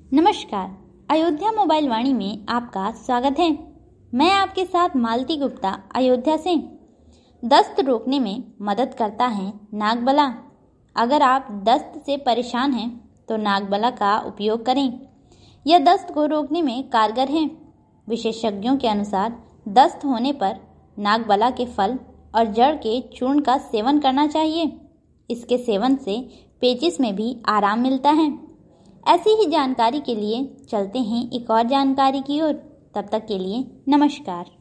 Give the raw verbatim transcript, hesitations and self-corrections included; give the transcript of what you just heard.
नमस्कार। अयोध्या मोबाइल वाणी में आपका स्वागत है। मैं आपके साथ मालती गुप्ता अयोध्या से। दस्त रोकने में मदद करता है नागबला। अगर आप दस्त से परेशान हैं तो नागबला का उपयोग करें। यह दस्त को रोकने में कारगर है। विशेषज्ञों के अनुसार दस्त होने पर नागबला के फल और जड़ के चूर्ण का सेवन करना चाहिए। इसके सेवन से पेचिश में भी आराम मिलता है। ऐसी ही जानकारी के लिए चलते हैं एक और जानकारी की ओर। तब तक के लिए नमस्कार।